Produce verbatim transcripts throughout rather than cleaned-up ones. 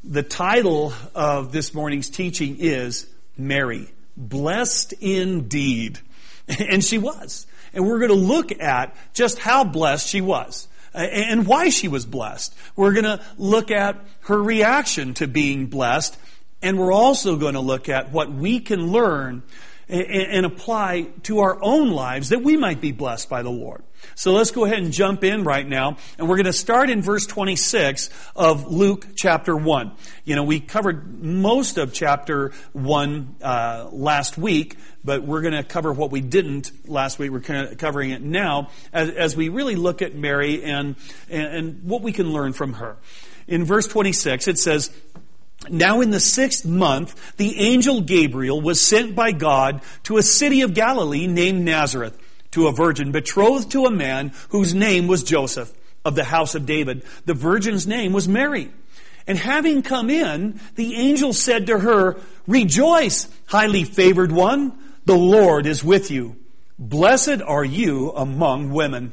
The title of this morning's teaching is Mary, Blessed Indeed. And she was. And we're going to look at just how blessed she was and why she was blessed. We're going to look at her reaction to being blessed. And we're also going to look at what we can learn and apply to our own lives that we might be blessed by the Lord. So let's go ahead and jump in right now. And we're going to start in verse twenty-six of Luke chapter one. You know, we covered most of chapter one uh, last week, but we're going to cover what we didn't last week. We're kind of covering it now as, as we really look at Mary and, and, and what we can learn from her. In verse twenty-six, it says, "Now in the sixth month, the angel Gabriel was sent by God to a city of Galilee named Nazareth, to a virgin betrothed to a man whose name was Joseph, of the house of David. The virgin's name was Mary. And having come in, the angel said to her, 'Rejoice, highly favored one, the Lord is with you. Blessed are you among women.'"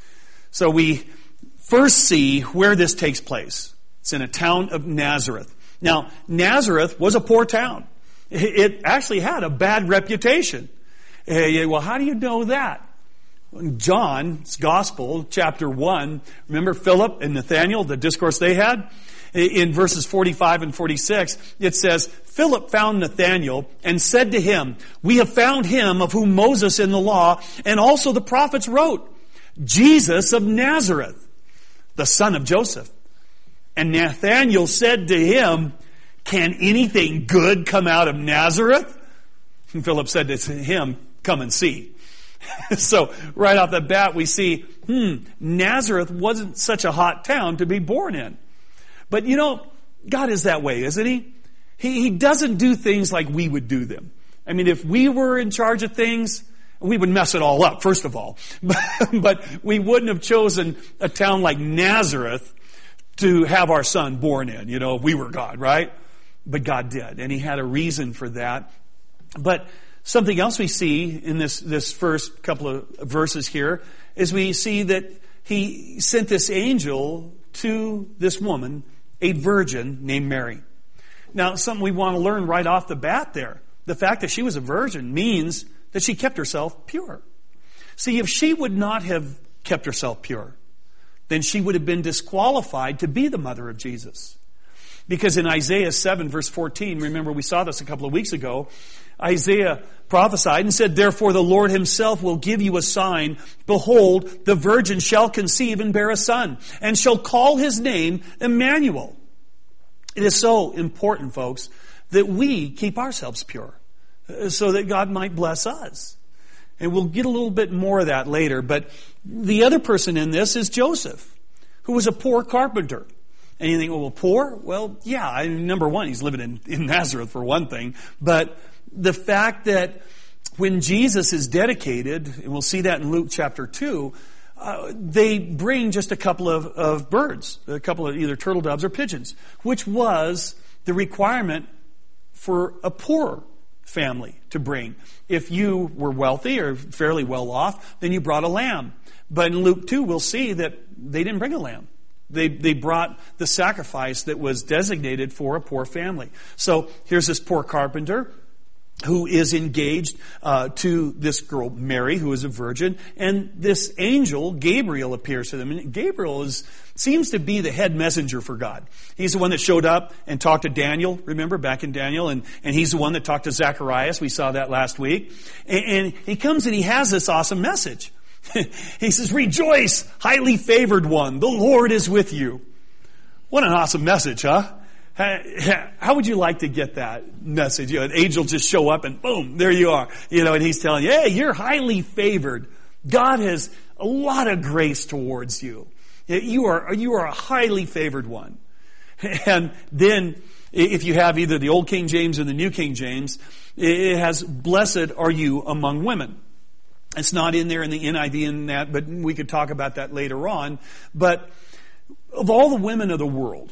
So we first see where this takes place. It's in a town of Nazareth. Now, Nazareth was a poor town. It actually had a bad reputation. Well, how do you know that? John's Gospel, chapter one, remember Philip and Nathanael, the discourse they had? In verses forty-five and forty-six, it says, "Philip found Nathanael and said to him, 'We have found him of whom Moses in the law and also the prophets wrote, Jesus of Nazareth, the son of Joseph.' And Nathanael said to him, 'Can anything good come out of Nazareth?' And Philip said to him, 'Come and see.'" So right off the bat we see, hmm, Nazareth wasn't such a hot town to be born in. But you know, God is that way, isn't He? He, he doesn't do things like we would do them. I mean, if we were in charge of things, we would mess it all up, first of all. But, but we wouldn't have chosen a town like Nazareth to have our son born in, you know, if we were God, right? But God did, and He had a reason for that. But something else we see in this, this first couple of verses here is we see that He sent this angel to this woman, a virgin named Mary. Now, something we want to learn right off the bat there. The fact that she was a virgin means that she kept herself pure. See, if she would not have kept herself pure, then she would have been disqualified to be the mother of Jesus. Because in Isaiah seven verse fourteen, remember we saw this a couple of weeks ago, Isaiah prophesied and said, "Therefore the Lord Himself will give you a sign. Behold, the virgin shall conceive and bear a son, and shall call His name Emmanuel." It is so important, folks, that we keep ourselves pure so that God might bless us. And we'll get a little bit more of that later. But the other person in this is Joseph, who was a poor carpenter. And you think, well, poor? Well, yeah, I mean, number one, he's living in, in Nazareth for one thing. But the fact that when Jesus is dedicated, and we'll see that in Luke chapter two, uh, they bring just a couple of, of birds, a couple of either turtle doves or pigeons, which was the requirement for a poor family to bring. If you were wealthy or fairly well off, then you brought a lamb. But in Luke two, we'll see that they didn't bring a lamb. They they brought the sacrifice that was designated for a poor family. So here's this poor carpenter who is engaged uh, to this girl, Mary, who is a virgin, and this angel, Gabriel, appears to them. And Gabriel is seems to be the head messenger for God. He's the one that showed up and talked to Daniel, remember, back in Daniel, and, and he's the one that talked to Zacharias. We saw that last week. And, and he comes and he has this awesome message. He says, "Rejoice, highly favored one, the Lord is with you." What an awesome message, huh? How would you like to get that message? You know, an angel just show up and boom, there you are. You know, and he's telling you, hey, you're highly favored. God has a lot of grace towards you. You are, you are a highly favored one. And then if you have either the Old King James or the New King James, it has, "Blessed are you among women." It's not in there in the N I V in that, but we could talk about that later on. But of all the women of the world,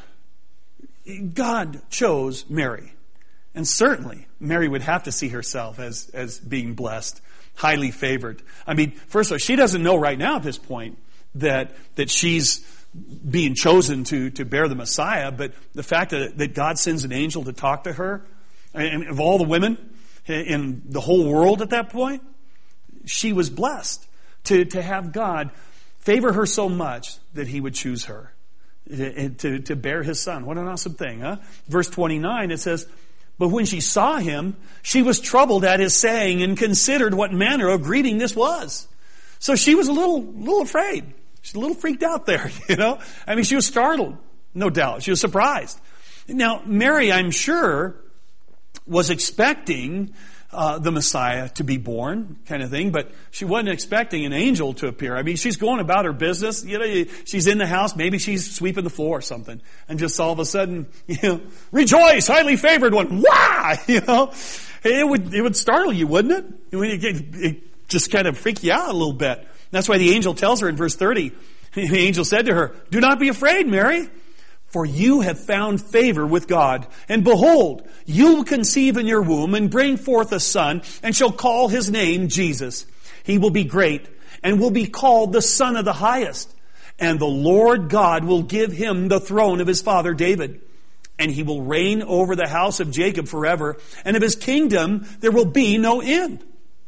God chose Mary. And certainly, Mary would have to see herself as, as being blessed, highly favored. I mean, first of all, she doesn't know right now at this point that, that she's being chosen to, to bear the Messiah, but the fact that, that God sends an angel to talk to her, and of all the women in the whole world at that point, she was blessed to, to have God favor her so much that he would choose her to, to, to bear his son. What an awesome thing, huh? Verse twenty-nine, it says, but when she saw him, she was troubled at his saying and considered what manner of greeting this was. So she was a little, little afraid. She's a little freaked out there, you know. I mean, she was startled, no doubt. She was surprised. Now, Mary, I'm sure, was expecting uh, the Messiah to be born, kind of thing, but she wasn't expecting an angel to appear. I mean, she's going about her business. You know, she's in the house. Maybe she's sweeping the floor or something, and just all of a sudden, you know, rejoice, highly favored one. Wah! You know, it would it would startle you, wouldn't it? It, would, it, it just kind of freak you out a little bit. That's why the angel tells her in verse thirty, the angel said to her, do not be afraid, Mary, for you have found favor with God. And behold, you will conceive in your womb and bring forth a son, and shall call his name Jesus. He will be great and will be called the Son of the Highest. And the Lord God will give him the throne of his father David. And he will reign over the house of Jacob forever. And of his kingdom there will be no end.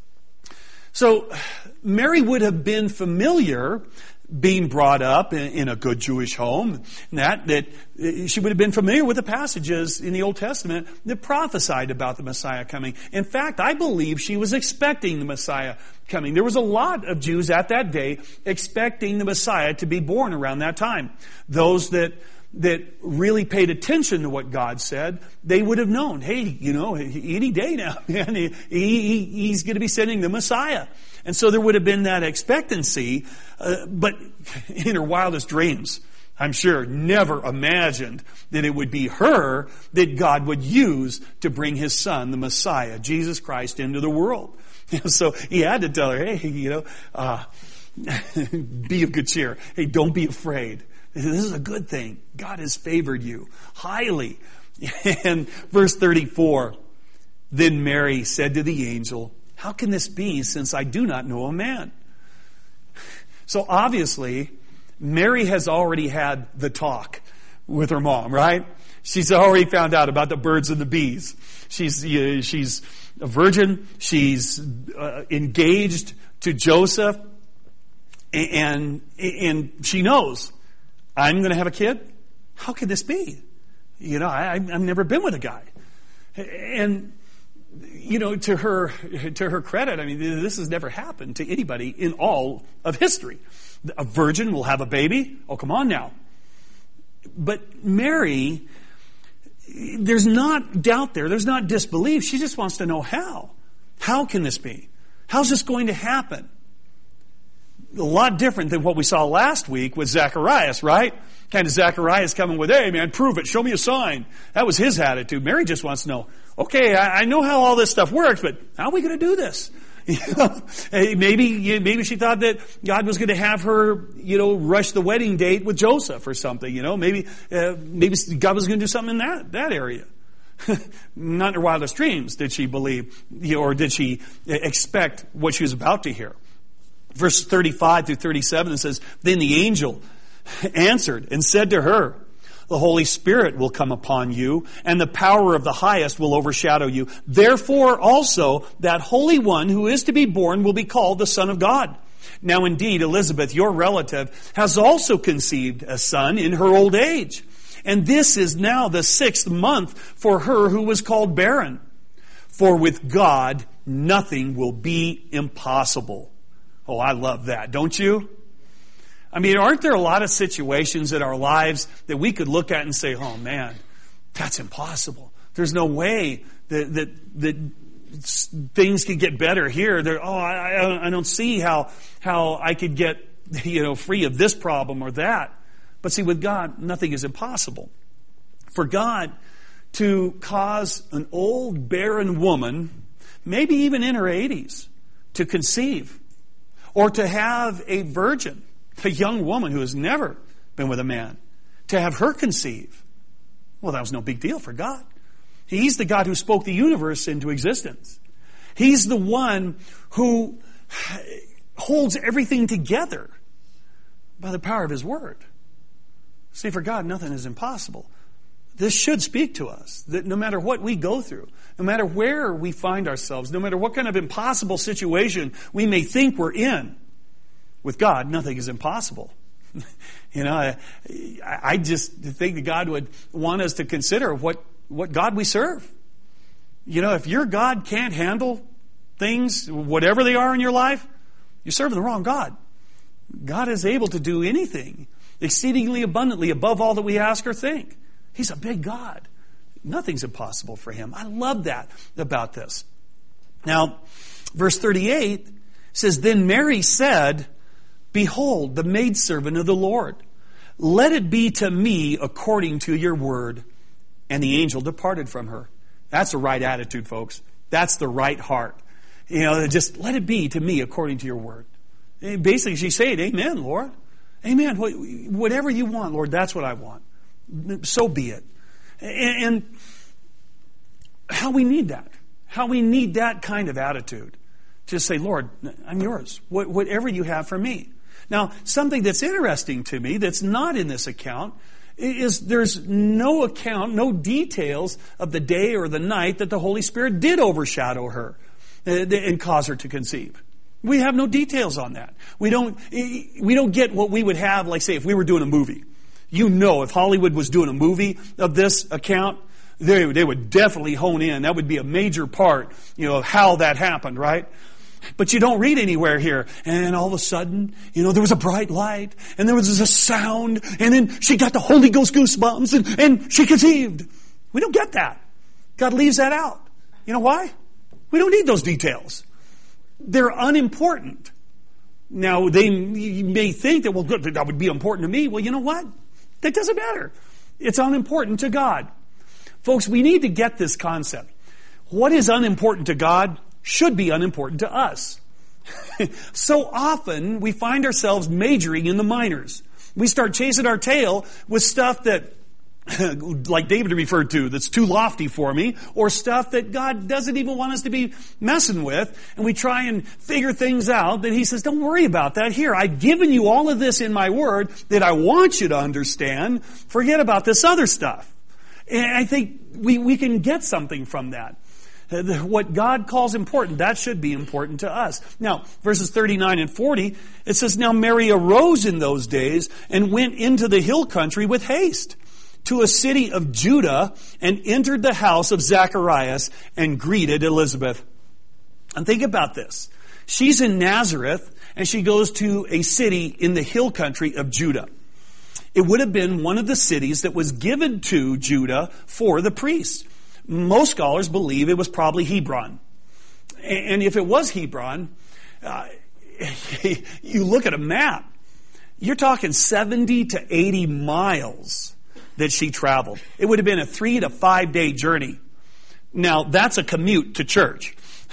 So Mary would have been familiar, being brought up in, in a good Jewish home, that, that she would have been familiar with the passages in the Old Testament that prophesied about the Messiah coming. In fact, I believe she was expecting the Messiah coming. There was a lot of Jews at that day expecting the Messiah to be born around that time. Those that that really paid attention to what God said, they would have known, hey, you know, any day now, man, he, he, he's going to be sending the Messiah. And so there would have been that expectancy, uh, but in her wildest dreams, I'm sure, never imagined that it would be her that God would use to bring his son, the Messiah, Jesus Christ, into the world. So he had to tell her, hey, you know, uh, be of good cheer. Hey, don't be afraid. This is a good thing. God has favored you highly. And verse thirty-four, then Mary said to the angel, how can this be since I do not know a man? So obviously, Mary has already had the talk with her mom, right? She's already found out about the birds and the bees. She's, uh, she's a virgin. She's uh, engaged to Joseph. And, and she knows, I'm going to have a kid? How could this be? You know, I, I've never been with a guy. And, you know, to her, to her credit, I mean, this has never happened to anybody in all of history. A virgin will have a baby? Oh, come on now. But Mary, there's not doubt there. There's not disbelief. She just wants to know how. How can this be? How's this going to happen? A lot different than what we saw last week with Zacharias, right? Kind of Zacharias coming with, hey man, prove it, show me a sign. That was his attitude. Mary just wants to know, okay, I, I know how all this stuff works, but how are we going to do this? You know, maybe, maybe she thought that God was going to have her, you know, rush the wedding date with Joseph or something, you know, maybe, uh, maybe God was going to do something in that, that area. Not in her wildest dreams did she believe, you know, or did she expect what she was about to hear. Verse thirty-five through thirty-seven, it says, then the angel answered and said to her, the Holy Spirit will come upon you, and the power of the highest will overshadow you. Therefore also that Holy One who is to be born will be called the Son of God. Now indeed, Elizabeth, your relative, has also conceived a son in her old age. And this is now the sixth month for her who was called barren. For with God nothing will be impossible. Oh, I love that, don't you? I mean, aren't there a lot of situations in our lives that we could look at and say, oh man, that's impossible. There's no way that that, that things could get better here. There, oh, I, I don't see how how I could get, you know, free of this problem or that. But see, with God, nothing is impossible. For God to cause an old barren woman, maybe even in her eighties, to conceive, or to have a virgin, a young woman who has never been with a man, to have her conceive, well, that was no big deal for God. He's the God who spoke the universe into existence. He's the one who holds everything together by the power of His Word. See, for God, nothing is impossible. This should speak to us, that no matter what we go through, no matter where we find ourselves, no matter what kind of impossible situation we may think we're in, with God, nothing is impossible. You know, I, I just think that God would want us to consider what, what God we serve. You know, if your God can't handle things, whatever they are in your life, you're serving the wrong God. God is able to do anything exceedingly abundantly above all that we ask or think. He's a big God. Nothing's impossible for Him. I love that about this. Now, verse thirty-eight says, Then Mary said, Behold, the maidservant of the Lord. Let it be to me according to your word. And the angel departed from her. That's the right attitude, folks. That's the right heart. You know, just let it be to me according to your word. And basically, she's saying, Amen, Lord. Amen. Whatever you want, Lord, that's what I want. So be it. And how we need that. How we need that kind of attitude. Just say, Lord, I'm yours. Whatever you have for me. Now, something that's interesting to me that's not in this account is there's no account, no details of the day or the night that the Holy Spirit did overshadow her and cause her to conceive. We have no details on that. We don't, we don't get what we would have, like say, if we were doing a movie. You know, if Hollywood was doing a movie of this account, they, they would definitely hone in. That would be a major part, you know, of how that happened, right? But you don't read anywhere here. And all of a sudden, you know, there was a bright light, and there was a sound, and then she got the Holy Ghost goosebumps, and, and she conceived. We don't get that. God leaves that out. You know why? We don't need those details. They're unimportant. Now, they you may think that, well, good, that would be important to me. Well, you know what? That doesn't matter. It's unimportant to God. Folks, we need to get this concept. What is unimportant to God should be unimportant to us. So often, we find ourselves majoring in the minors. We start chasing our tail with stuff that, like David referred to, that's too lofty for me, or stuff that God doesn't even want us to be messing with, and we try and figure things out that He says, don't worry about that. Here, I've given you all of this in my word that I want you to understand. Forget about this other stuff. And I think we, we can get something from that. What God calls important, that should be important to us. Now, verses thirty-nine and forty, it says, Now Mary arose in those days and went into the hill country with haste to a city of Judah and entered the house of Zacharias and greeted Elizabeth. And think about this. She's in Nazareth and she goes to a city in the hill country of Judah. It would have been one of the cities that was given to Judah for the priests. Most scholars believe it was probably Hebron. And if it was Hebron, uh, you look at a map, you're talking seventy to eighty miles that she traveled. It would have been a three to five day journey. Now, that's a commute to church.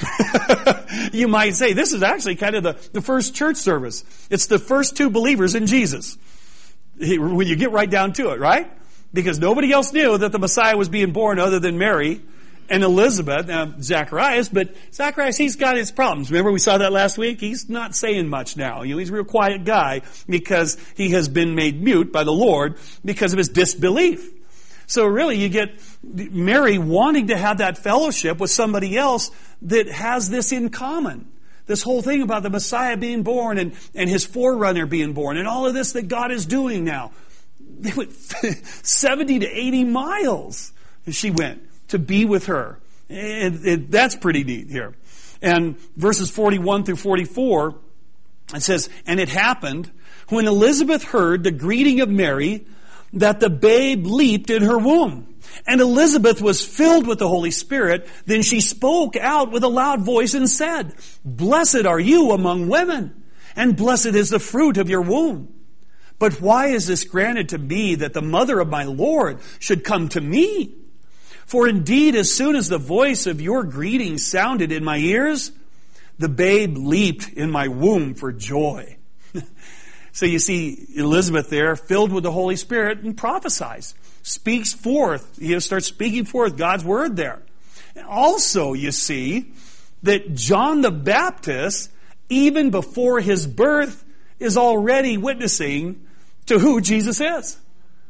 You might say, this is actually kind of the, the first church service. It's the first two believers in Jesus. When you get right down to it, right? Because nobody else knew that the Messiah was being born other than Mary and Elizabeth, uh, Zacharias. But Zacharias, he's got his problems. Remember we saw that last week? He's not saying much now. You know, he's a real quiet guy because he has been made mute by the Lord because of his disbelief. So really you get Mary wanting to have that fellowship with somebody else that has this in common. This whole thing about the Messiah being born and, and his forerunner being born and all of this that God is doing now. They went seventy to eighty miles. She went to be with her. And, and that's pretty neat here. And verses forty-one through forty-four, it says, And it happened when Elizabeth heard the greeting of Mary that the babe leaped in her womb. And Elizabeth was filled with the Holy Spirit. Then she spoke out with a loud voice and said, Blessed are you among women, and blessed is the fruit of your womb. But why is this granted to me that the mother of my Lord should come to me? For indeed, as soon as the voice of your greeting sounded in my ears, the babe leaped in my womb for joy. So you see Elizabeth there, filled with the Holy Spirit, and prophesies, speaks forth. You know, starts speaking forth God's word there. And also, you see that John the Baptist, even before his birth, is already witnessing to who Jesus is.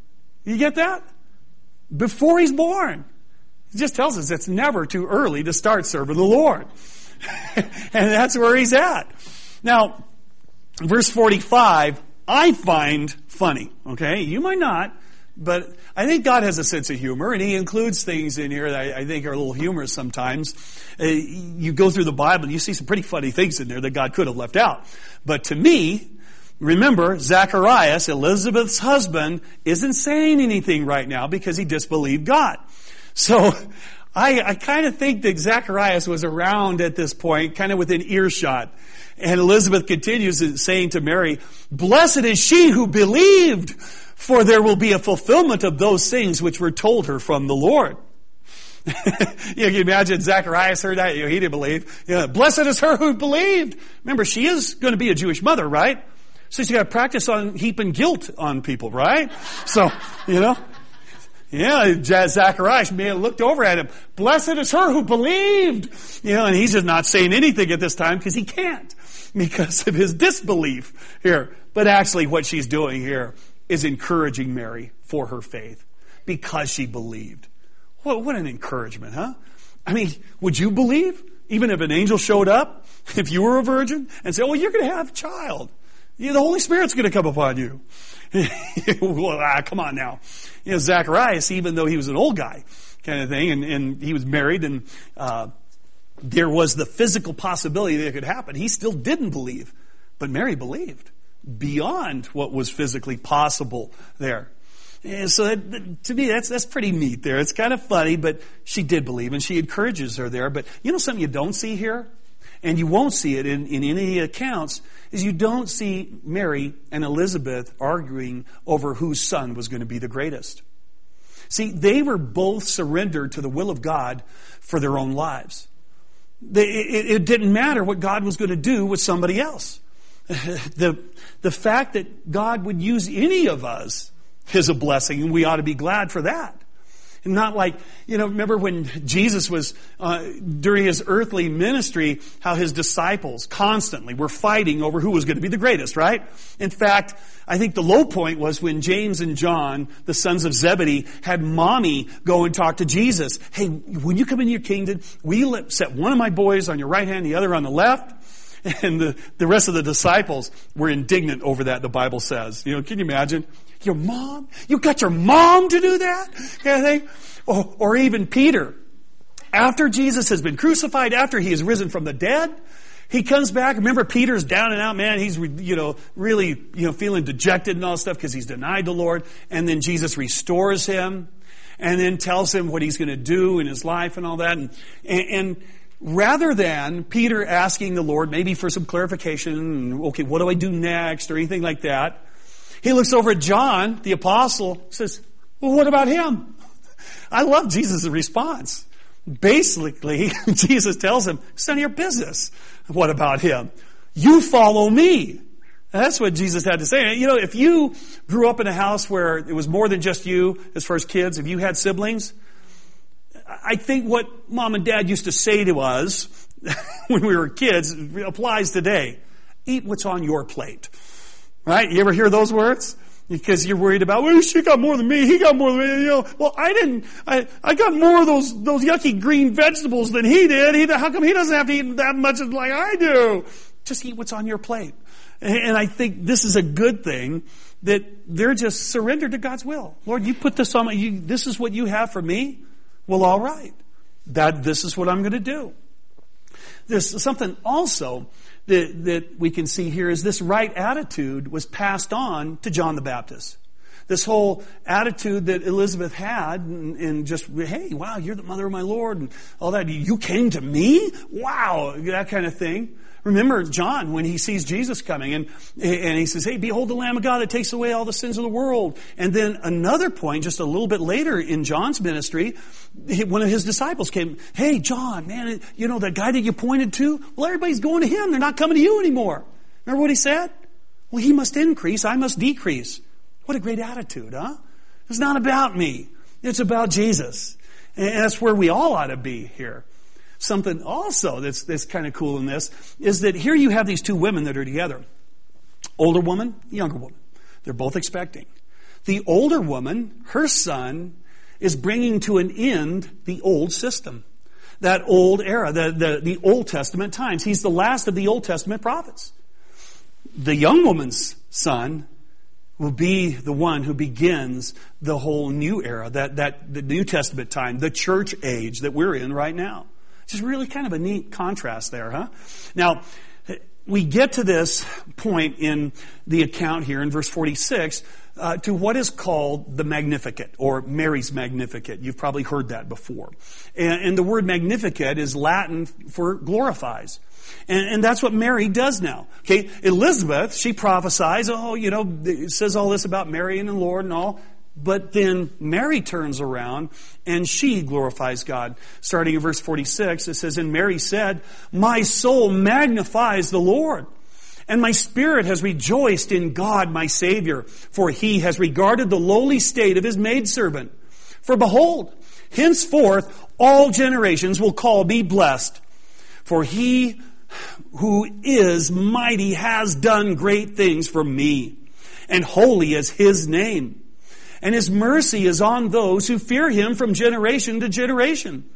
You get that? Before he's born. It just tells us it's never too early to start serving the Lord. And that's where he's at. Now, verse forty-five, I find funny. Okay? You might not. But I think God has a sense of humor, and he includes things in here that I, I think are a little humorous sometimes. Uh, you go through the Bible, and you see some pretty funny things in there that God could have left out. But to me, remember, Zacharias, Elizabeth's husband, isn't saying anything right now because he disbelieved God. So I, I kind of think that Zacharias was around at this point, kind of within earshot. And Elizabeth continues saying to Mary, "Blessed is she who believed, for there will be a fulfillment of those things which were told her from the Lord." You can imagine Zacharias heard that. You know, he didn't believe. You know, blessed is her who believed. Remember, she is going to be a Jewish mother, right? So she's got to practice on heaping guilt on people, right? So, you know. Yeah, Zacharias may have looked over at him. Blessed is her who believed. You know, and he's just not saying anything at this time because he can't because of his disbelief here. But actually what she's doing here is encouraging Mary for her faith because she believed. What, what an encouragement, huh? I mean, would you believe even if an angel showed up, if you were a virgin, and said, "Oh, you're going to have a child. You know, the Holy Spirit's going to come upon you." Well, ah, come on now. You know, Zacharias, even though he was an old guy kind of thing, and, and he was married, and uh, there was the physical possibility that it could happen, he still didn't believe. But Mary believed beyond what was physically possible there. And so that, to me, that's that's pretty neat there. It's kind of funny, but she did believe, and she encourages her there. But you know something you don't see here? And you won't see it in, in any accounts, is you don't see Mary and Elizabeth arguing over whose son was going to be the greatest. See, they were both surrendered to the will of God for their own lives. They, it, it didn't matter what God was going to do with somebody else. The, the fact that God would use any of us is a blessing, and we ought to be glad for that. And not like, you know, remember when Jesus was, uh, during his earthly ministry, how his disciples constantly were fighting over who was going to be the greatest, right? In fact, I think the low point was when James and John, the sons of Zebedee, had mommy go and talk to Jesus. "Hey, when you come into your kingdom, will you let, set one of my boys on your right hand, the other on the left?" And the, the rest of the disciples were indignant over that, the Bible says. You know, can you imagine? Your mom? You got your mom to do that? Kind of thing? Or, or even Peter. After Jesus has been crucified, after he is risen from the dead, he comes back. Remember, Peter's down and out, man. He's, you know, really, you know, feeling dejected and all that stuff because he's denied the Lord. And then Jesus restores him and then tells him what he's going to do in his life and all that. And, and, and rather than Peter asking the Lord maybe for some clarification, okay, what do I do next or anything like that, he looks over at John, the apostle, says, "Well, what about him?" I love Jesus' response. Basically, Jesus tells him, "It's none of your business. What about him? You follow me." And that's what Jesus had to say. You know, if you grew up in a house where it was more than just you as far as kids, if you had siblings, I think what mom and dad used to say to us when we were kids applies today. Eat what's on your plate. Right? You ever hear those words? Because you're worried about, well, she got more than me, he got more than me, you know. Well, I didn't, I, I got more of those, those yucky green vegetables than he did. He, how come he doesn't have to eat that much like I do? Just eat what's on your plate. And, and I think this is a good thing that they're just surrendered to God's will. Lord, you put this on my, you, this is what you have for me. Well, all right. That, this is what I'm going to do. There's something also that, that we can see here is this right attitude was passed on to John the Baptist. This whole attitude that Elizabeth had and, and just, hey, wow, you're the mother of my Lord and all that. You came to me? Wow, that kind of thing. Remember John when he sees Jesus coming and, and he says, hey, behold the Lamb of God that takes away all the sins of the world. And then another point, just a little bit later in John's ministry, one of his disciples came, hey, John, man, you know that guy that you pointed to? Well, everybody's going to him. They're not coming to you anymore. Remember what he said? Well, he must increase. I must decrease. What a great attitude, huh? It's not about me. It's about Jesus. And that's where we all ought to be here. Something also that's, that's kind of cool in this is that here you have these two women that are together. Older woman, younger woman. They're both expecting. The older woman, her son, is bringing to an end the old system. That old era, the, the, the Old Testament times. He's the last of the Old Testament prophets. The young woman's son will be the one who begins the whole new era, that, that the New Testament time, the church age that we're in right now. Just really kind of a neat contrast there, huh? Now, we get to this point in the account here in verse forty-six uh, to what is called the Magnificat, or Mary's Magnificat. You've probably heard that before. And, and the word Magnificat is Latin for glorifies. And, and that's what Mary does now. Okay, Elizabeth, she prophesies, oh, you know, it says all this about Mary and the Lord and all. But then Mary turns around and she glorifies God. Starting in verse forty-six, it says, and Mary said, my soul magnifies the Lord, and my spirit has rejoiced in God my Savior, for he has regarded the lowly state of his maidservant. For behold, henceforth all generations will call me blessed. For he who is mighty has done great things for me, and holy is his name. And his mercy is on those who fear him from generation to generation.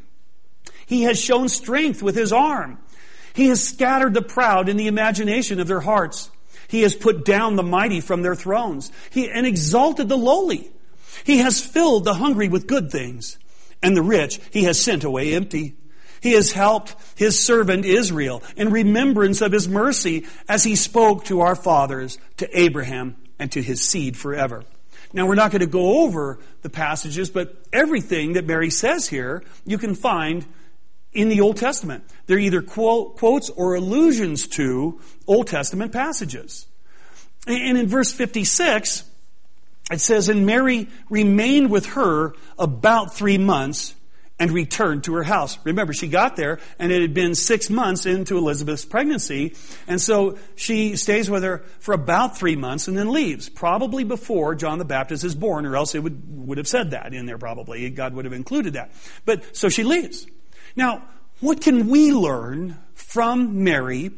He has shown strength with his arm. He has scattered the proud in the imagination of their hearts. He has put down the mighty from their thrones, he, and exalted the lowly. He has filled the hungry with good things, and the rich he has sent away empty. He has helped his servant Israel in remembrance of his mercy, as he spoke to our fathers, to Abraham, and to his seed forever. Now, we're not going to go over the passages, but everything that Mary says here, you can find in the Old Testament. They're either quote, quotes or allusions to Old Testament passages. And in verse fifty-six, it says, and Mary remained with her about three months and returned to her house. Remember, she got there and it had been six months into Elizabeth's pregnancy. And so she stays with her for about three months and then leaves, probably before John the Baptist is born, or else it would, would have said that in there probably. God would have included that. But so she leaves. Now, what can we learn from Mary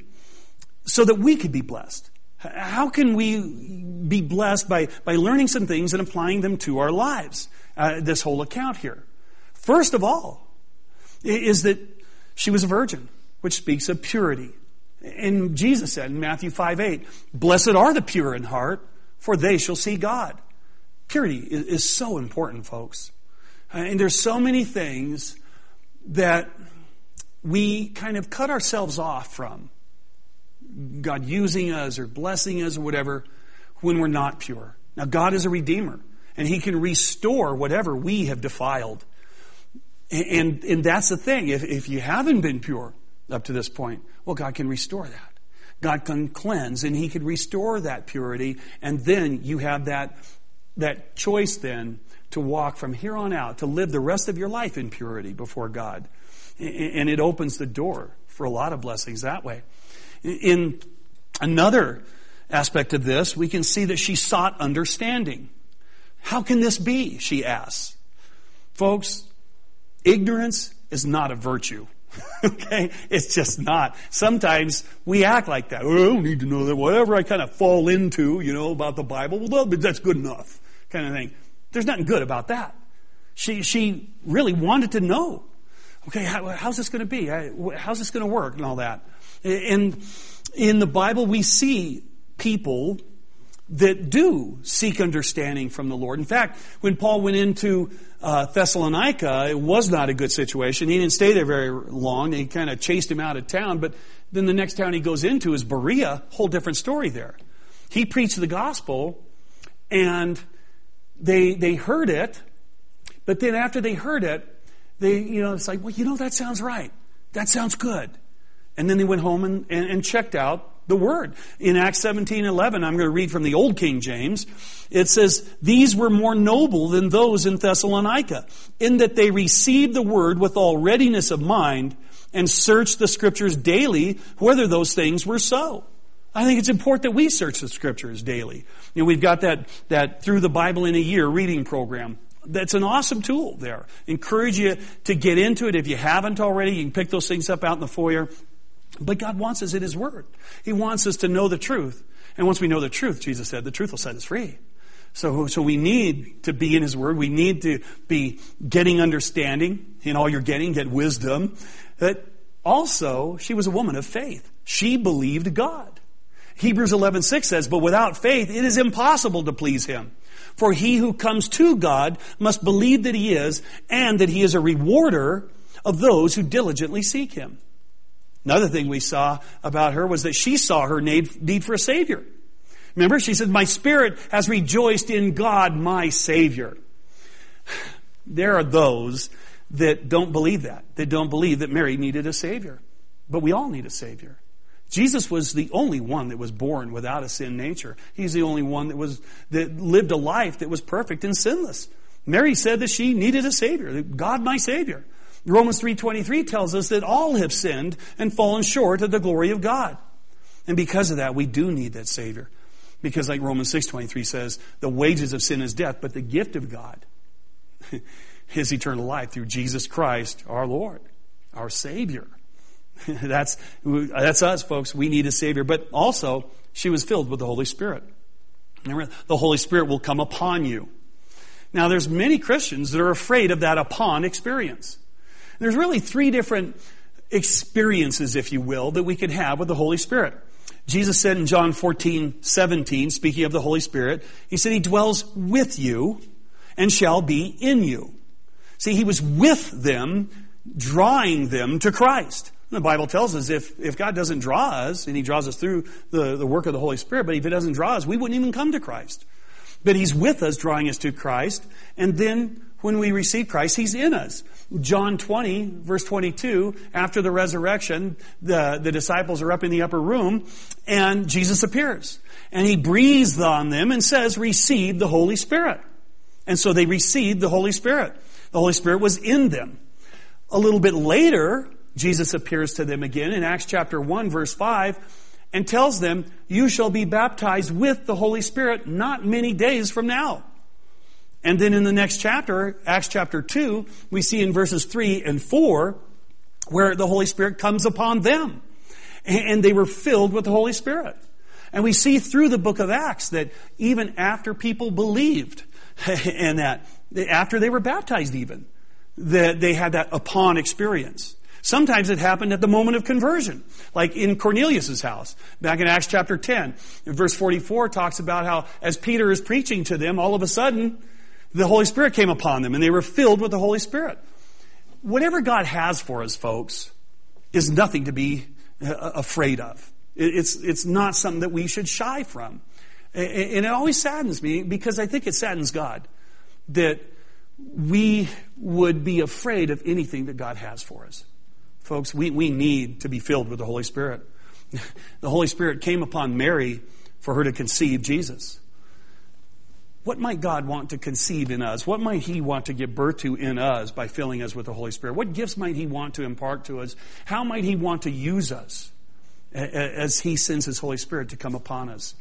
so that we could be blessed? How can we be blessed by, by learning some things and applying them to our lives? Uh, this whole account here. First of all, is that she was a virgin, which speaks of purity. And Jesus said in Matthew five eight, blessed are the pure in heart, for they shall see God. Purity is so important, folks. And there's so many things that we kind of cut ourselves off from. God using us or blessing us or whatever when we're not pure. Now, God is a redeemer, and he can restore whatever we have defiled. And, and that's the thing. If, if you haven't been pure up to this point, well, God can restore that. God can cleanse, and he can restore that purity. And then you have that, that choice then to walk from here on out, to live the rest of your life in purity before God. And it opens the door for a lot of blessings that way. In another aspect of this, we can see that she sought understanding. How can this be? She asks. Folks, ignorance is not a virtue. Okay? It's just not. Sometimes we act like that. Oh, I don't need to know that. Whatever I kind of fall into, you know, about the Bible, well, but that's good enough, kind of thing. There's nothing good about that. She she really wanted to know. Okay, how, how's this going to be? How's this going to work and all that? And in the Bible, we see people that do seek understanding from the Lord. In fact, when Paul went into uh, Thessalonica, it was not a good situation. He didn't stay there very long. They kind of chased him out of town. But then the next town he goes into is Berea. Whole different story there. He preached the gospel, and they they heard it. But then after they heard it, they you know it's like, well, you know, that sounds right. That sounds good. And then they went home and, and, and checked out the word. In Acts seventeen eleven, I'm going to read from the Old King James. It says, these were more noble than those in Thessalonica, in that they received the word with all readiness of mind and searched the scriptures daily whether those things were so. I think it's important that we search the scriptures daily. You know, we've got that, that Through the Bible in a Year reading program. That's an awesome tool there. Encourage you to get into it. If you haven't already, you can pick those things up out in the foyer. But God wants us in His Word. He wants us to know the truth. And once we know the truth, Jesus said, the truth will set us free. So, so we need to be in His Word. We need to be getting understanding. In all you're getting, get wisdom. But also, she was a woman of faith. She believed God. Hebrews eleven six says, but without faith it is impossible to please Him. For he who comes to God must believe that He is, and that He is a rewarder of those who diligently seek Him. Another thing we saw about her was that she saw her need for a Savior. Remember, she said, my spirit has rejoiced in God, my Savior. There are those that don't believe that. They don't believe that Mary needed a Savior. But we all need a Savior. Jesus was the only one that was born without a sin nature. He's the only one that was that lived a life that was perfect and sinless. Mary said that she needed a Savior, God my Savior. Romans three twenty-three tells us that all have sinned and fallen short of the glory of God. And because of that, we do need that Savior. Because like Romans six twenty-three says, the wages of sin is death, but the gift of God is eternal life through Jesus Christ, our Lord, our Savior. That's, that's us, folks. We need a Savior. But also, she was filled with the Holy Spirit. Remember, the Holy Spirit will come upon you. Now, there's many Christians that are afraid of that upon experience. There's really three different experiences, if you will, that we can have with the Holy Spirit. Jesus said in John fourteen seventeen, speaking of the Holy Spirit, He said He dwells with you and shall be in you. See, He was with them, drawing them to Christ. The Bible tells us if, if God doesn't draw us, and He draws us through the, the work of the Holy Spirit, but if He doesn't draw us, we wouldn't even come to Christ. But He's with us, drawing us to Christ, and then when we receive Christ, He's in us. John twenty, verse twenty-two, after the resurrection, the, the disciples are up in the upper room, and Jesus appears. And He breathes on them and says, receive the Holy Spirit. And so they received the Holy Spirit. The Holy Spirit was in them. A little bit later, Jesus appears to them again in Acts chapter one, verse five, and tells them, you shall be baptized with the Holy Spirit not many days from now. And then in the next chapter, Acts chapter two, we see in verses three and four, where the Holy Spirit comes upon them. And they were filled with the Holy Spirit. And we see through the book of Acts that even after people believed, and that after they were baptized even, that they had that upon experience. Sometimes it happened at the moment of conversion, like in Cornelius' house. Back in Acts chapter ten, verse forty-four talks about how as Peter is preaching to them, all of a sudden, the Holy Spirit came upon them and they were filled with the Holy Spirit. Whatever God has for us, folks, is nothing to be afraid of. It's, it's not something that we should shy from. And it always saddens me, because I think it saddens God, that we would be afraid of anything that God has for us. Folks, we, we need to be filled with the Holy Spirit. The Holy Spirit came upon Mary for her to conceive Jesus. What might God want to conceive in us? What might He want to give birth to in us by filling us with the Holy Spirit? What gifts might He want to impart to us? How might He want to use us as He sends His Holy Spirit to come upon us?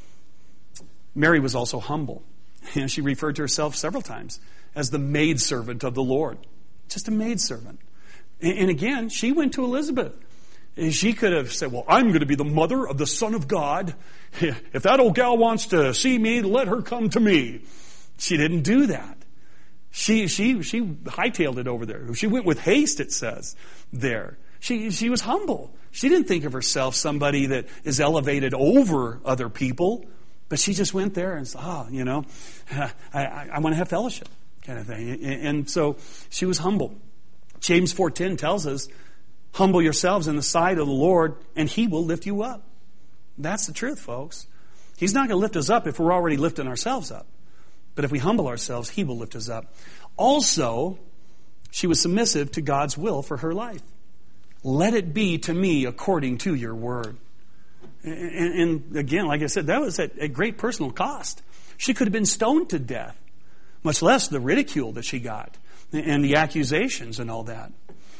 Mary was also humble. And she referred to herself several times as the maidservant of the Lord. Just a maidservant. And again, she went to Elizabeth. She could have said, well, I'm going to be the mother of the Son of God. If that old gal wants to see me, let her come to me. She didn't do that. She, she, she hightailed it over there. She went with haste, it says there. She, she was humble. She didn't think of herself somebody that is elevated over other people, but she just went there and said, oh, you know, I, I, I want to have fellowship kind of thing. And, and so she was humble. James four ten tells us, humble yourselves in the sight of the Lord, and He will lift you up. That's the truth, folks. He's not going to lift us up if we're already lifting ourselves up. But if we humble ourselves, He will lift us up. Also, she was submissive to God's will for her life. Let it be to me according to your word. And, and again, like I said, that was at, at great personal cost. She could have been stoned to death, much less the ridicule that she got and the accusations and all that.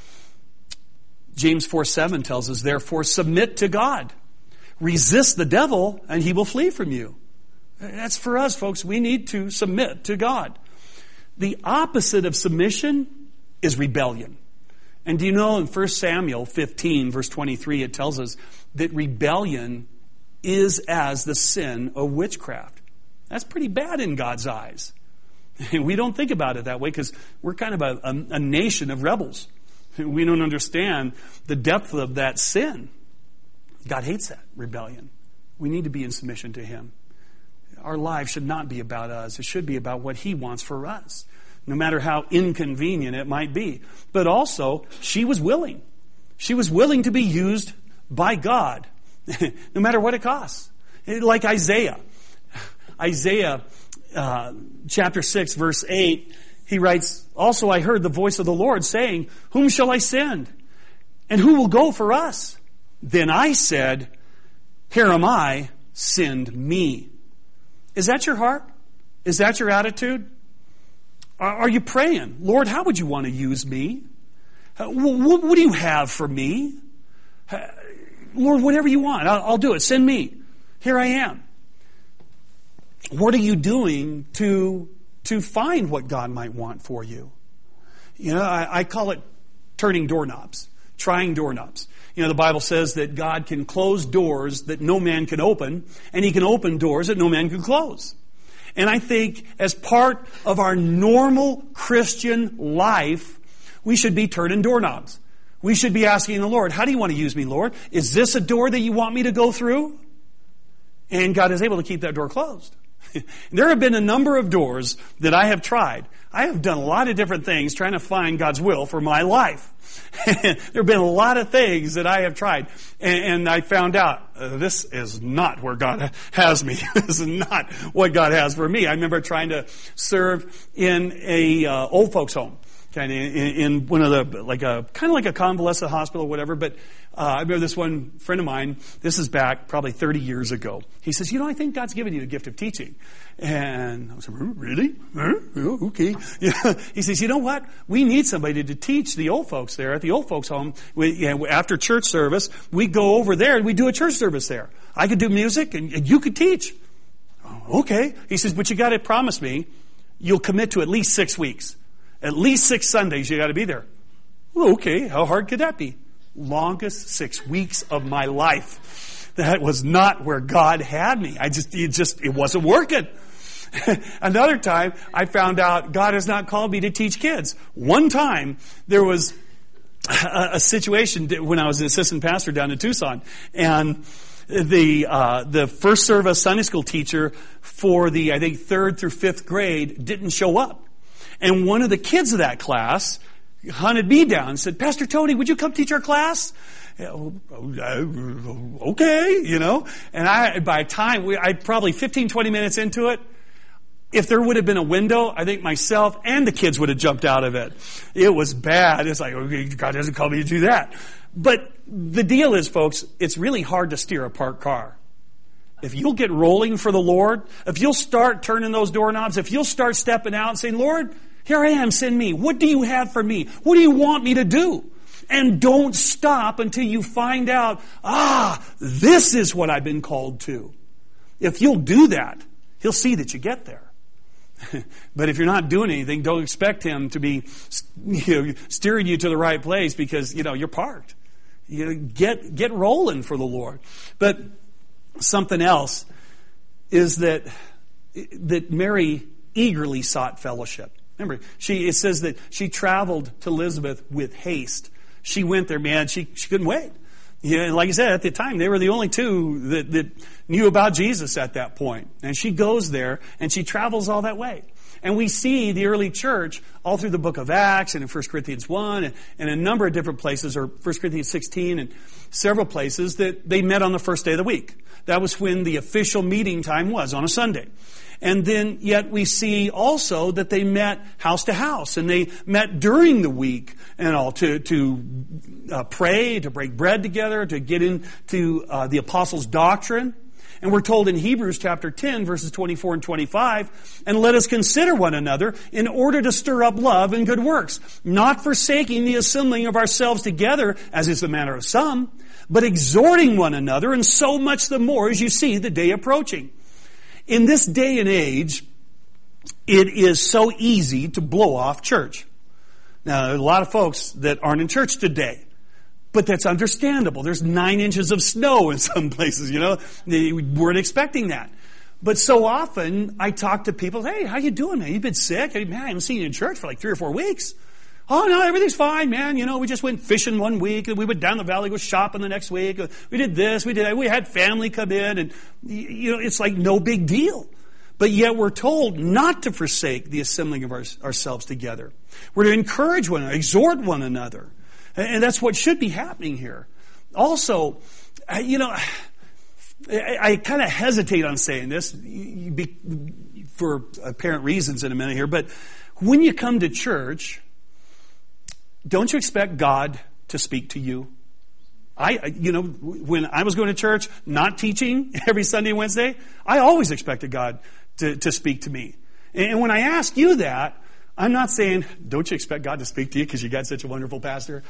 James four seven tells us, therefore submit to God. Resist the devil and he will flee from you. That's for us, folks. We need to submit to God. The opposite of submission is rebellion. And do you know in First Samuel fifteen, verse twenty-three, it tells us that rebellion is as the sin of witchcraft. That's pretty bad in God's eyes. We don't think about it that way because we're kind of a, a, a nation of rebels. We don't understand the depth of that sin. God hates that rebellion. We need to be in submission to Him. Our life should not be about us. It should be about what He wants for us, no matter how inconvenient it might be. But also, she was willing. She was willing to be used by God, no matter what it costs. Like Isaiah. Isaiah uh, chapter six, verse eight, he writes, "Also I heard the voice of the Lord saying, 'Whom shall I send? And who will go for us?' Then I said, 'Here am I, send me.'" Is that your heart? Is that your attitude? Are you praying, "Lord, how would you want to use me? What do you have for me? Lord, whatever you want, I'll do it. Send me. Here I am." What are you doing to, to find what God might want for you? You know, I, I call it turning doorknobs, trying doorknobs. You know, the Bible says that God can close doors that no man can open, and He can open doors that no man can close. And I think as part of our normal Christian life, we should be turning doorknobs. We should be asking the Lord, "How do you want to use me, Lord? Is this a door that you want me to go through?" And God is able to keep that door closed. There have been a number of doors that I have tried. I have done a lot of different things trying to find God's will for my life. There have been a lot of things that I have tried. And, and I found out, uh, this is not where God has me. This is not what God has for me. I remember trying to serve in a uh, old folks home. Kind of in, in one of the, like a, kind of like a convalescent hospital or whatever. But uh, I remember this one friend of mine, this is back probably thirty years ago. He says, "You know, I think God's given you the gift of teaching." And I was like, "Really? Huh? Oh, okay." Yeah. He says, "You know what? We need somebody to teach the old folks there at the old folks home. We, you know, after church service, we go over there and we do a church service there. I could do music and, and you could teach." Oh, okay. He says, "But you got to promise me you'll commit to at least six weeks. At least six Sundays you got to be there." Well, okay, how hard could that be? Longest six weeks of my life. That was not where God had me. I just, it just, it wasn't working. Another time, I found out God has not called me to teach kids. One time, there was a, a situation when I was an assistant pastor down in Tucson, and the uh, the first service Sunday school teacher for the, I think, third through fifth grade didn't show up. And one of the kids of that class hunted me down and said, "Pastor Tony, would you come teach our class?" Okay, you know. And I, by the time, we, I probably fifteen, twenty minutes into it, if there would have been a window, I think myself and the kids would have jumped out of it. It was bad. It's like, okay, God doesn't call me to do that. But the deal is, folks, it's really hard to steer a parked car. If you'll get rolling for the Lord, if you'll start turning those doorknobs, if you'll start stepping out and saying, "Lord, here I am, send me. What do you have for me? What do you want me to do?" And don't stop until you find out, ah, this is what I've been called to. If you'll do that, He'll see that you get there. But if you're not doing anything, don't expect Him to be, you know, steering you to the right place because, you know, you're parked. You know, get, get rolling for the Lord. But something else is that, that Mary eagerly sought fellowship. Remember, she, it says that she traveled to Elizabeth with haste. She went there, man, she, she couldn't wait. You know, like I said, at the time, they were the only two that, that knew about Jesus at that point. And she goes there, and she travels all that way. And we see the early church all through the book of Acts and in First Corinthians one and, and a number of different places, or First Corinthians sixteen and several places, that they met on the first day of the week. That was when the official meeting time was, on a Sunday. And then yet we see also that they met house to house, and they met during the week and all to to uh, pray, to break bread together, to get into uh, the apostles' doctrine. And we're told in Hebrews chapter ten, verses twenty-four and twenty-five, "And let us consider one another in order to stir up love and good works, not forsaking the assembling of ourselves together, as is the manner of some, but exhorting one another, and so much the more as you see the day approaching." In this day and age, it is so easy to blow off church. Now, there are a lot of folks that aren't in church today, but that's understandable. There's nine inches of snow in some places, you know. They weren't expecting that. But so often I talk to people, hey, how you doing, man? You've been sick? Man, I haven't seen you in church for like three or four weeks. Oh, no, everything's fine, man. You know, we just went fishing one week, and we went down the valley, go shopping the next week. We did this, we did that. We had family come in, and, you know, it's like no big deal. But yet we're told not to forsake the assembling of our, ourselves together. We're to encourage one another, exhort one another. And that's what should be happening here. Also, you know, I, I kind of hesitate on saying this for apparent reasons in a minute here, but when you come to church, don't you expect God to speak to you? I, you know, when I was going to church, not teaching every Sunday and Wednesday, I always expected God to, to speak to me. And when I ask you that, I'm not saying, don't you expect God to speak to you because you got such a wonderful pastor?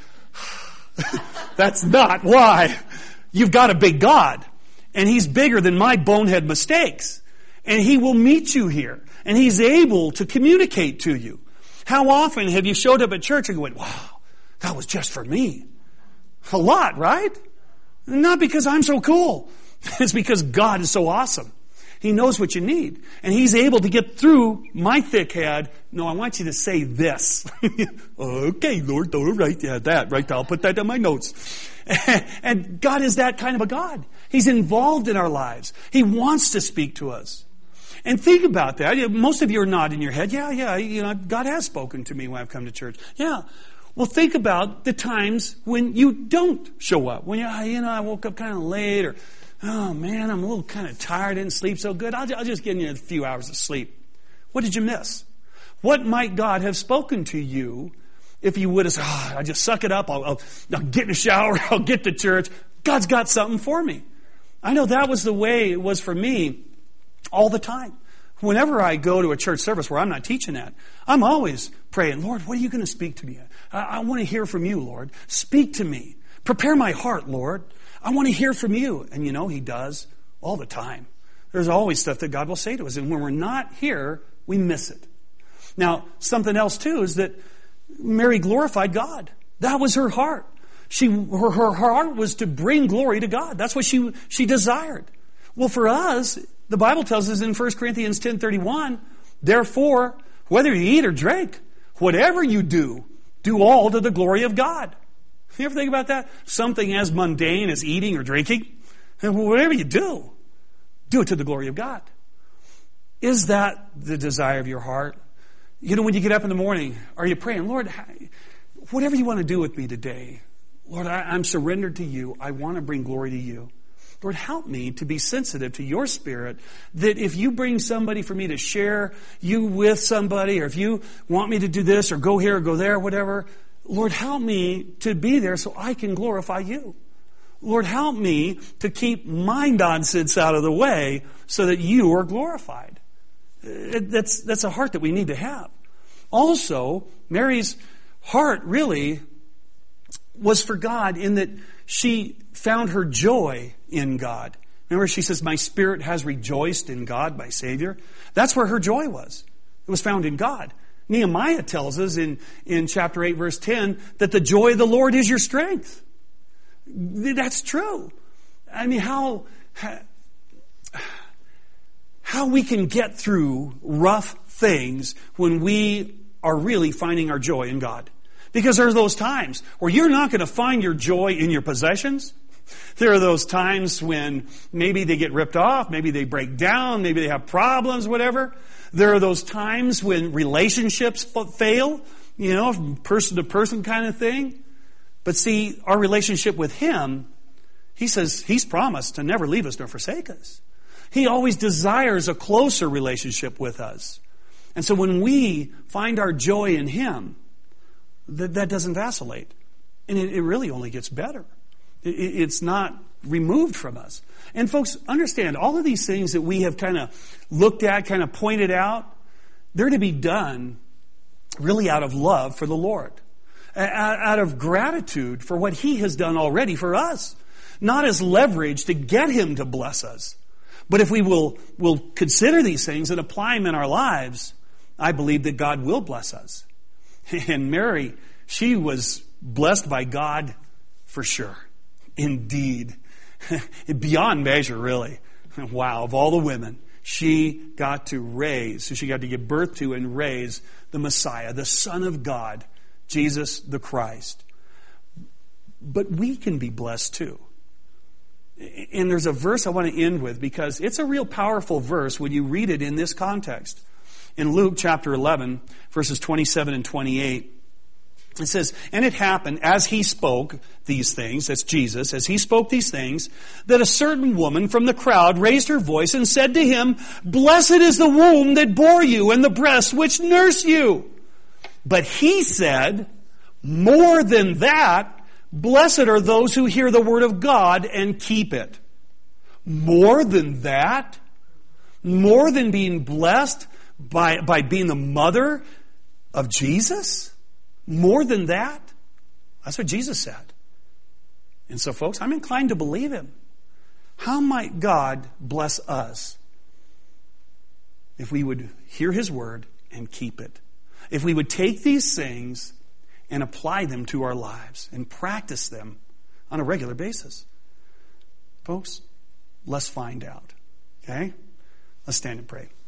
That's not why. You've got a big God, and He's bigger than my bonehead mistakes. And He will meet you here, and He's able to communicate to you. How often have you showed up at church and went, wow, that was just for me? A lot, right? Not because I'm so cool. It's because God is so awesome. He knows what you need. And He's able to get through my thick head. No, I want you to say this. Okay, Lord, all right, yeah, that, right, I'll put that in my notes. And God is that kind of a God. He's involved in our lives. He wants to speak to us. And think about that. Most of you are nodding your head. Yeah, yeah, you know, God has spoken to me when I've come to church. Yeah. Well, think about the times when you don't show up. When you, you know, I woke up kind of late, or, oh man, I'm a little kind of tired, didn't sleep so good. I'll, I'll just get you a few hours of sleep. What did you miss? What might God have spoken to you if you would have said, oh, I just suck it up. I'll, I'll, I'll get in the shower. I'll get to church. God's got something for me. I know that was the way it was for me all the time. Whenever I go to a church service where I'm not teaching at, I'm always praying, Lord, what are you going to speak to me? I, I want to hear from you, Lord. Speak to me. Prepare my heart, Lord. I want to hear from you. And you know, He does all the time. There's always stuff that God will say to us. And when we're not here, we miss it. Now, something else too is that Mary glorified God. That was her heart. She, her, her heart was to bring glory to God. That's what she, she desired. Well, for us, the Bible tells us in First Corinthians ten thirty-one, therefore, whether you eat or drink, whatever you do, do all to the glory of God. You ever think about that? Something as mundane as eating or drinking? And whatever you do, do it to the glory of God. Is that the desire of your heart? You know, when you get up in the morning, are you praying, Lord, whatever you want to do with me today, Lord, I, I'm surrendered to you. I want to bring glory to you. Lord, help me to be sensitive to your Spirit, that if you bring somebody for me to share you with somebody, or if you want me to do this or go here or go there, whatever, Lord, help me to be there so I can glorify you. Lord, help me to keep my nonsense out of the way so that you are glorified. That's, that's a heart that we need to have. Also, Mary's heart really was for God in that she found her joy in God. Remember, she says, my spirit has rejoiced in God, my Savior. That's where her joy was. It was found in God. Nehemiah tells us in, in chapter eight, verse ten, that the joy of the Lord is your strength. That's true. I mean, how, how we can get through rough things when we are really finding our joy in God. Because there are those times where you're not going to find your joy in your possessions. There are those times when maybe they get ripped off, maybe they break down, maybe they have problems, whatever. There are those times when relationships fail, you know, person to person kind of thing. But see, our relationship with Him, He says He's promised to never leave us nor forsake us. He always desires a closer relationship with us. And so when we find our joy in Him, that, that doesn't vacillate. And it, it really only gets better. It, it's not removed from us. And folks, understand, all of these things that we have kind of looked at, kind of pointed out, they're to be done really out of love for the Lord. Out of gratitude for what He has done already for us. Not as leverage to get Him to bless us. But if we will, will consider these things and apply them in our lives, I believe that God will bless us. And Mary, she was blessed by God for sure. Indeed. Beyond measure, really. Wow, of all the women, she got to raise, so she got to give birth to and raise the Messiah, the Son of God, Jesus the Christ. But we can be blessed too. And there's a verse I want to end with because it's a real powerful verse when you read it in this context. In Luke chapter eleven, verses twenty-seven and twenty-eight, it says, "And it happened as he spoke these things," that's Jesus, "as he spoke these things, that a certain woman from the crowd raised her voice and said to him, 'Blessed is the womb that bore you and the breast which nursed you.' But he said, 'More than that, blessed are those who hear the word of God and keep it.'" More than that? More than being blessed by, by being the mother of Jesus? More than that? That's what Jesus said. And so, folks, I'm inclined to believe him. How might God bless us if we would hear his word and keep it? If we would take these things and apply them to our lives and practice them on a regular basis? Folks, let's find out. Okay? Let's stand and pray.